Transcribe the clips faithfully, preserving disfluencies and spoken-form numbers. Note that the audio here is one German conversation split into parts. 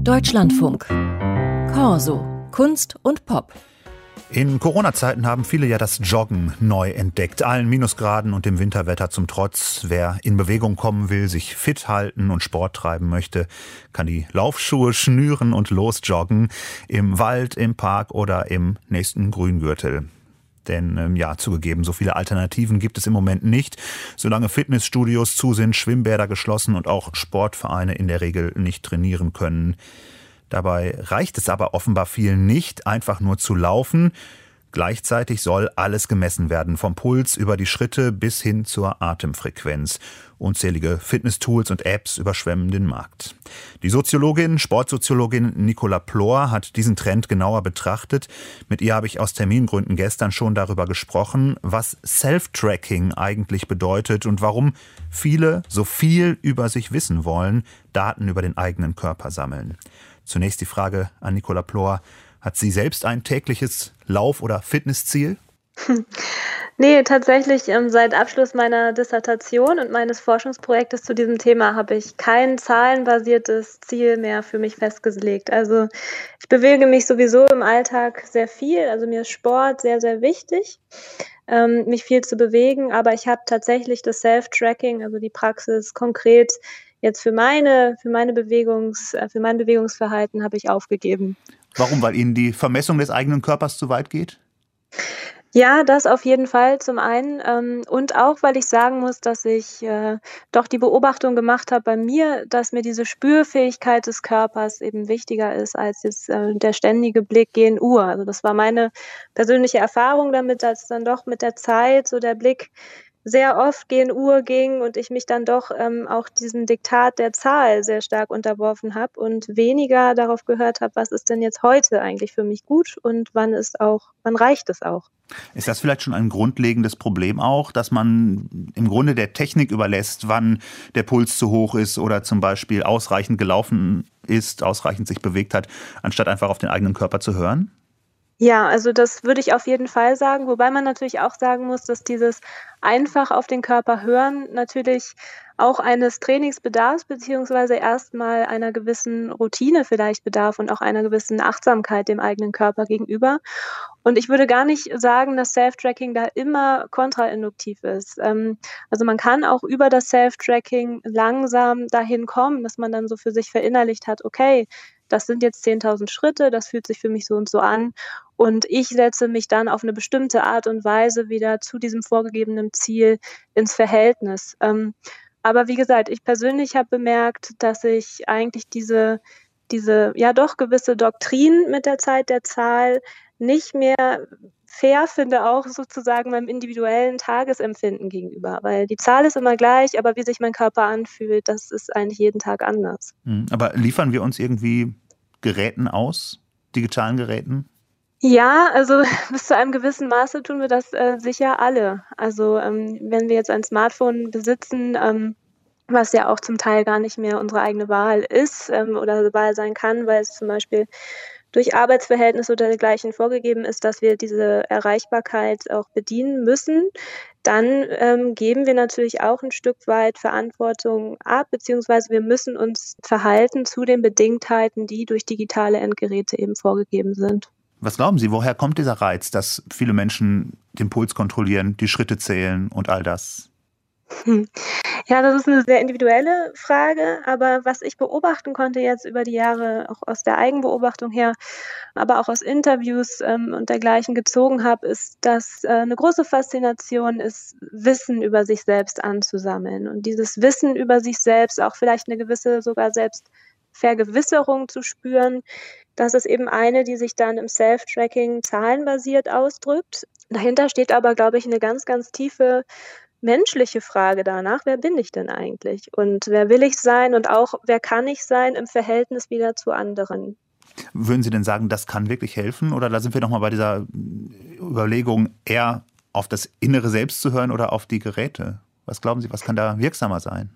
Deutschlandfunk. Corso. Kunst und Pop. In Corona-Zeiten haben viele ja das Joggen neu entdeckt. Allen Minusgraden und dem Winterwetter zum Trotz. Wer in Bewegung kommen will, sich fit halten und Sport treiben möchte, kann die Laufschuhe schnüren und losjoggen. Im Wald, im Park oder im nächsten Grüngürtel. Denn, ähm, ja, zugegeben, so viele Alternativen gibt es im Moment nicht. Solange Fitnessstudios zu sind, Schwimmbäder geschlossen und auch Sportvereine in der Regel nicht trainieren können. Dabei reicht es aber offenbar vielen nicht, einfach nur zu laufen. Gleichzeitig soll alles gemessen werden, vom Puls über die Schritte bis hin zur Atemfrequenz. Unzählige Fitness-Tools und Apps überschwemmen den Markt. Die Soziologin, Sportsoziologin Nicola Plor hat diesen Trend genauer betrachtet. Mit ihr habe ich aus Termingründen gestern schon darüber gesprochen, was Self-Tracking eigentlich bedeutet und warum viele so viel über sich wissen wollen, Daten über den eigenen Körper sammeln. Zunächst die Frage an Nicola Plor. Hat sie selbst ein tägliches Lauf- oder Fitnessziel? Nee, tatsächlich ähm, seit Abschluss meiner Dissertation und meines Forschungsprojektes zu diesem Thema habe ich kein zahlenbasiertes Ziel mehr für mich festgelegt. Also ich bewege mich sowieso im Alltag sehr viel, also mir ist Sport sehr, sehr wichtig, ähm, mich viel zu bewegen, aber ich habe tatsächlich das Self-Tracking, also die Praxis konkret jetzt für meine, für meine Bewegungs, für mein Bewegungsverhalten habe ich aufgegeben. Warum? Weil Ihnen die Vermessung des eigenen Körpers zu weit geht? Ja, das auf jeden Fall zum einen ähm, und auch, weil ich sagen muss, dass ich äh, doch die Beobachtung gemacht habe bei mir, dass mir diese Spürfähigkeit des Körpers eben wichtiger ist als jetzt äh, der ständige Blick gen Uhr. Also das war meine persönliche Erfahrung damit, dass dann doch mit der Zeit so der Blick sehr oft gen Uhr ging und ich mich dann doch ähm, auch diesem Diktat der Zahl sehr stark unterworfen habe und weniger darauf gehört habe, was ist denn jetzt heute eigentlich für mich gut und wann ist auch, wann reicht es auch. Ist das vielleicht schon ein grundlegendes Problem auch, dass man im Grunde der Technik überlässt, wann der Puls zu hoch ist oder zum Beispiel ausreichend gelaufen ist, ausreichend sich bewegt hat, anstatt einfach auf den eigenen Körper zu hören? Ja, also das würde ich auf jeden Fall sagen, wobei man natürlich auch sagen muss, dass dieses einfach auf den Körper hören natürlich auch eines Trainings bedarf, beziehungsweise erstmal einer gewissen Routine vielleicht bedarf und auch einer gewissen Achtsamkeit dem eigenen Körper gegenüber. Und ich würde gar nicht sagen, dass Self-Tracking da immer kontrainduktiv ist. Ähm, also man kann auch über das Self-Tracking langsam dahin kommen, dass man dann so für sich verinnerlicht hat, okay, das sind jetzt zehntausend Schritte, das fühlt sich für mich so und so an. Und ich setze mich dann auf eine bestimmte Art und Weise wieder zu diesem vorgegebenen Ziel ins Verhältnis. Ähm, aber wie gesagt, ich persönlich habe bemerkt, dass ich eigentlich diese diese ja doch gewisse Doktrin mit der Zeit der Zahl nicht mehr fair finde, auch sozusagen meinem individuellen Tagesempfinden gegenüber. Weil die Zahl ist immer gleich, aber wie sich mein Körper anfühlt, das ist eigentlich jeden Tag anders. Aber liefern wir uns irgendwie Geräten aus, digitalen Geräten? Ja, also bis zu einem gewissen Maße tun wir das äh, sicher alle. Also ähm, wenn wir jetzt ein Smartphone besitzen, ähm, was ja auch zum Teil gar nicht mehr unsere eigene Wahl ist ähm, oder Wahl sein kann, weil es zum Beispiel durch Arbeitsverhältnisse oder dergleichen vorgegeben ist, dass wir diese Erreichbarkeit auch bedienen müssen, dann ähm, geben wir natürlich auch ein Stück weit Verantwortung ab, beziehungsweise wir müssen uns verhalten zu den Bedingtheiten, die durch digitale Endgeräte eben vorgegeben sind. Was glauben Sie, woher kommt dieser Reiz, dass viele Menschen den Puls kontrollieren, die Schritte zählen und all das? Hm. Ja, das ist eine sehr individuelle Frage, aber was ich beobachten konnte jetzt über die Jahre, auch aus der Eigenbeobachtung her, aber auch aus Interviews ähm, und dergleichen gezogen habe, ist, dass äh, 'ne große Faszination ist, Wissen über sich selbst anzusammeln und dieses Wissen über sich selbst, auch vielleicht eine gewisse sogar Selbstvergewisserung zu spüren. Das ist eben eine, die sich dann im Self-Tracking zahlenbasiert ausdrückt. Dahinter steht aber, glaube ich, eine ganz, ganz tiefe menschliche Frage danach: Wer bin ich denn eigentlich? Und wer will ich sein? Und auch, wer kann ich sein im Verhältnis wieder zu anderen? Würden Sie denn sagen, das kann wirklich helfen? Oder da sind wir nochmal bei dieser Überlegung, eher auf das innere Selbst zu hören oder auf die Geräte? Was glauben Sie, was kann da wirksamer sein?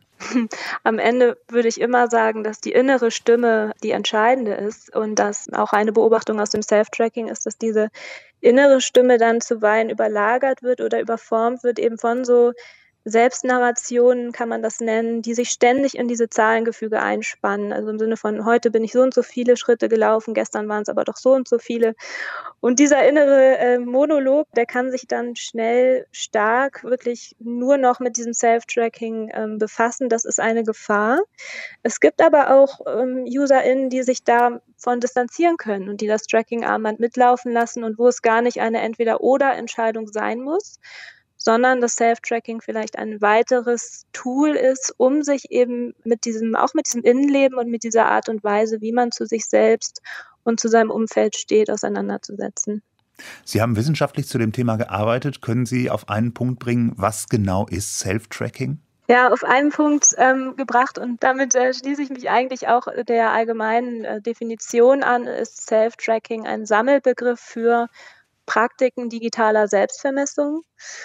Am Ende würde ich immer sagen, dass die innere Stimme die entscheidende ist und dass auch eine Beobachtung aus dem Self-Tracking ist, dass diese innere Stimme dann zuweilen überlagert wird oder überformt wird eben von so Selbstnarrationen kann man das nennen, die sich ständig in diese Zahlengefüge einspannen. Also im Sinne von: „Heute bin ich so und so viele Schritte gelaufen, gestern waren es aber doch so und so viele.“ Und dieser innere, äh, Monolog, der kann sich dann schnell stark wirklich nur noch mit diesem Self-Tracking, ähm, befassen. Das ist eine Gefahr. Es gibt aber auch, ähm, UserInnen, die sich davon distanzieren können und die das Tracking-Armband mitlaufen lassen und wo es gar nicht eine Entweder-oder-Entscheidung sein muss, sondern das Self-Tracking vielleicht ein weiteres Tool ist, um sich eben mit diesem auch mit diesem Innenleben und mit dieser Art und Weise, wie man zu sich selbst und zu seinem Umfeld steht, auseinanderzusetzen. Sie haben wissenschaftlich zu dem Thema gearbeitet. Können Sie auf einen Punkt bringen, was genau ist Self-Tracking? Ja, auf einen Punkt, ähm, gebracht und damit, äh, schließe ich mich eigentlich auch der allgemeinen, äh, Definition an, ist Self-Tracking ein Sammelbegriff für Praktiken digitaler Selbstvermessung.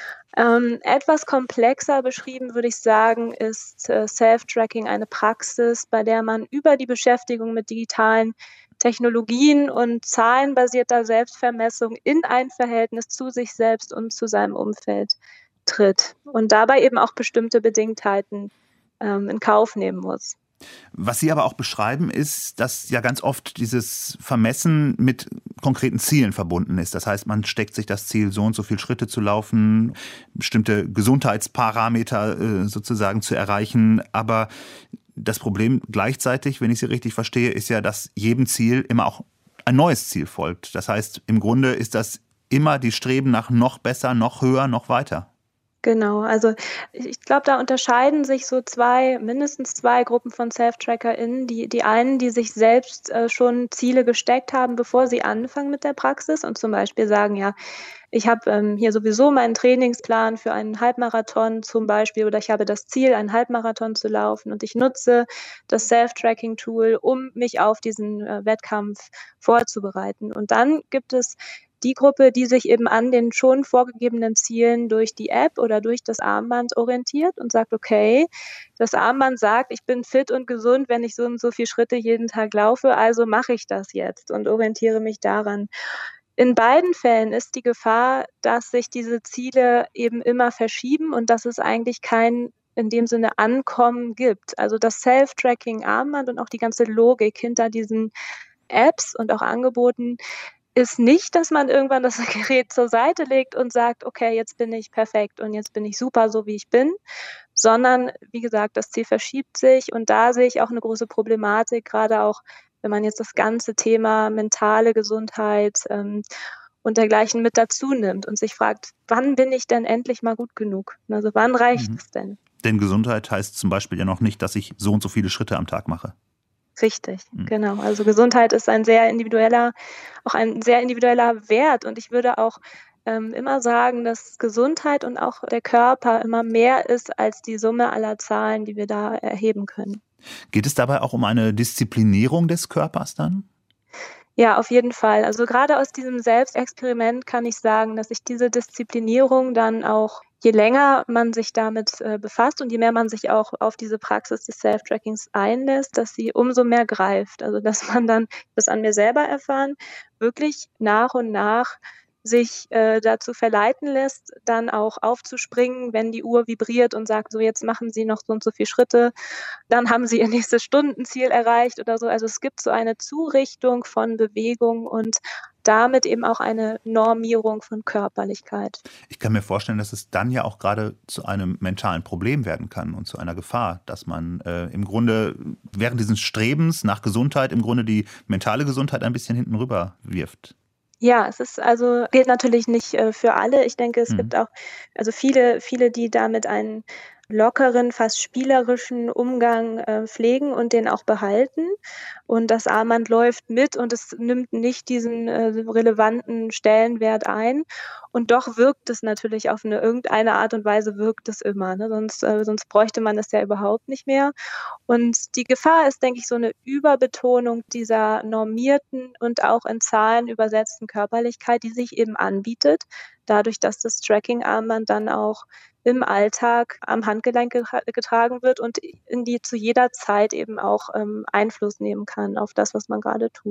Ähm, etwas komplexer beschrieben, würde ich sagen, ist, äh, Self-Tracking eine Praxis, bei der man über die Beschäftigung mit digitalen Technologien und zahlenbasierter Selbstvermessung in ein Verhältnis zu sich selbst und zu seinem Umfeld tritt und dabei eben auch bestimmte Bedingtheiten, ähm, in Kauf nehmen muss. Was Sie aber auch beschreiben, ist, dass ja ganz oft dieses Vermessen mit konkreten Zielen verbunden ist. Das heißt, man steckt sich das Ziel, so und so viele Schritte zu laufen, bestimmte Gesundheitsparameter äh, sozusagen zu erreichen. Aber das Problem gleichzeitig, wenn ich Sie richtig verstehe, ist ja, dass jedem Ziel immer auch ein neues Ziel folgt. Das heißt, im Grunde ist das immer die Streben nach noch besser, noch höher, noch weiter. Genau, also ich ich glaube, da unterscheiden sich so zwei mindestens zwei Gruppen von Self-TrackerInnen. Die die einen, die sich selbst, äh, schon Ziele gesteckt haben, bevor sie anfangen mit der Praxis und zum Beispiel sagen: „Ja, ich habe, ähm, hier sowieso meinen Trainingsplan für einen Halbmarathon zum Beispiel oder ich habe das Ziel, einen Halbmarathon zu laufen und ich nutze das Self-Tracking-Tool, um mich auf diesen, äh, Wettkampf vorzubereiten.“ Und dann gibt es die Gruppe, die sich eben an den schon vorgegebenen Zielen durch die App oder durch das Armband orientiert und sagt: „Okay, das Armband sagt, ich bin fit und gesund, wenn ich so und so viele Schritte jeden Tag laufe, also mache ich das jetzt und orientiere mich daran.“ In beiden Fällen ist die Gefahr, dass sich diese Ziele eben immer verschieben und dass es eigentlich kein in dem Sinne Ankommen gibt. Also das Self-Tracking-Armband und auch die ganze Logik hinter diesen Apps und auch Angeboten ist nicht, dass man irgendwann das Gerät zur Seite legt und sagt: „Okay, jetzt bin ich perfekt und jetzt bin ich super, so wie ich bin“, sondern wie gesagt, das Ziel verschiebt sich und da sehe ich auch 'ne große Problematik, grade auch, wenn man jetzt das ganze Thema mentale Gesundheit, ähm, und dergleichen mit dazu nimmt und sich fragt: „Wann bin ich denn endlich mal gut genug? Also, wann reicht Mhm. es denn?“ Denn Gesundheit heißt zum Beispiel ja noch nicht, dass ich so und so viele Schritte am Tag mache. Richtig, Mhm. genau. Also Gesundheit ist ein sehr individueller auch ein sehr individueller Wert und ich würde auch, ähm, immer sagen, dass Gesundheit und auch der Körper immer mehr ist als die Summe aller Zahlen, die wir da erheben können. Geht es dabei auch um eine Disziplinierung des Körpers dann? Ja, auf jeden Fall. Also grade aus diesem Selbstexperiment kann ich sagen, dass sich diese Disziplinierung dann auch je länger man sich damit, äh, befasst und je mehr man sich auch auf diese Praxis des Self-Trackings einlässt, dass sie umso mehr greift. Also, dass man dann das an mir selber erfahren, wirklich nach und nach sich, äh, dazu verleiten lässt, dann auch aufzuspringen, wenn die Uhr vibriert und sagt: „So, jetzt machen Sie noch so und so viele Schritte, dann haben Sie Ihr nächstes Stundenziel erreicht“ oder so. Also, es gibt so eine Zurichtung von Bewegung und damit eben auch eine Normierung von Körperlichkeit. Ich kann mir vorstellen, dass es dann ja auch gerade zu einem mentalen Problem werden kann und zu einer Gefahr, dass man, äh, im Grunde während dieses Strebens nach Gesundheit im Grunde die mentale Gesundheit ein bisschen hinten rüber wirft. Ja, es ist also gilt natürlich nicht, äh, für alle. Ich denke, es Mhm. gibt auch also viele viele, die damit einen lockeren, fast spielerischen Umgang, äh, pflegen und den auch behalten. Und das Armband läuft mit und es nimmt nicht diesen, äh, relevanten Stellenwert ein. Und doch wirkt es natürlich auf 'ne irgendeine Art und Weise wirkt es immer, ne? Sonst äh, sonst bräuchte man es ja überhaupt nicht mehr. Und die Gefahr ist, denke ich, so 'ne Überbetonung dieser normierten und auch in Zahlen übersetzten Körperlichkeit, die sich eben anbietet, dadurch, dass das Tracking-Armband dann auch im Alltag am Handgelenk geha getragen wird und in die zu jeder Zeit eben auch, ähm, Einfluss nehmen kann auf das, was man grade tut.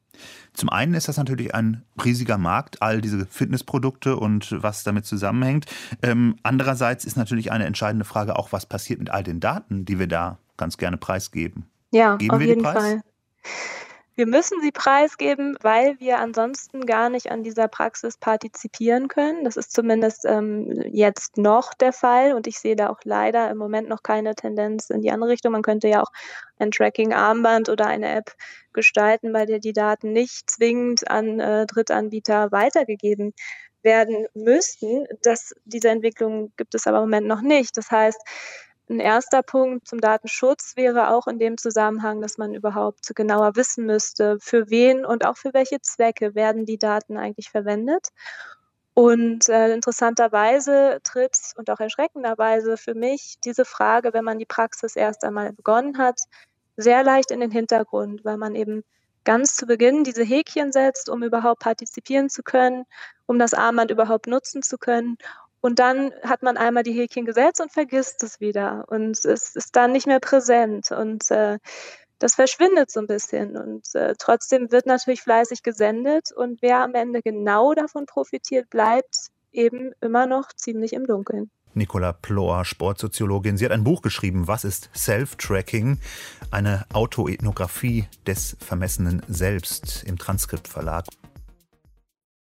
Zum einen ist das natürlich ein riesiger Markt, all diese Fitnessprodukte und was damit zusammenhängt. Ähm, andererseits ist natürlich eine entscheidende Frage auch, was passiert mit all den Daten, die wir da ganz gerne preisgeben. Ja, Geben auf wir jeden die preis? Fall. Wir müssen sie preisgeben, weil wir ansonsten gar nicht an dieser Praxis partizipieren können. Das ist zumindest ähm, jetzt noch der Fall und ich sehe da auch leider im Moment noch keine Tendenz in die andere Richtung. Man könnte ja auch ein Tracking-Armband oder eine App gestalten, bei der die Daten nicht zwingend an äh, Drittanbieter weitergegeben werden müssten. Das, diese Entwicklung gibt es aber im Moment noch nicht. Das heißt, ein erster Punkt zum Datenschutz wäre auch in dem Zusammenhang, dass man überhaupt genauer wissen müsste, für wen und auch für welche Zwecke werden die Daten eigentlich verwendet. Und äh, interessanterweise tritt und auch erschreckenderweise für mich diese Frage, wenn man die Praxis erst einmal begonnen hat, sehr leicht in den Hintergrund, weil man eben ganz zu Beginn diese Häkchen setzt, um überhaupt partizipieren zu können, um das Armband überhaupt nutzen zu können. Und dann hat man einmal die Häkchen gesetzt und vergisst es wieder. Und es ist dann nicht mehr präsent. Und äh, das verschwindet so ein bisschen. Und äh, trotzdem wird natürlich fleißig gesendet. Und wer am Ende genau davon profitiert, bleibt eben immer noch ziemlich im Dunkeln. Nicola Plohr, Sportsoziologin. Sie hat ein Buch geschrieben, Was ist Self-Tracking? Eine Autoethnographie des vermessenen Selbst im Transkript Verlag.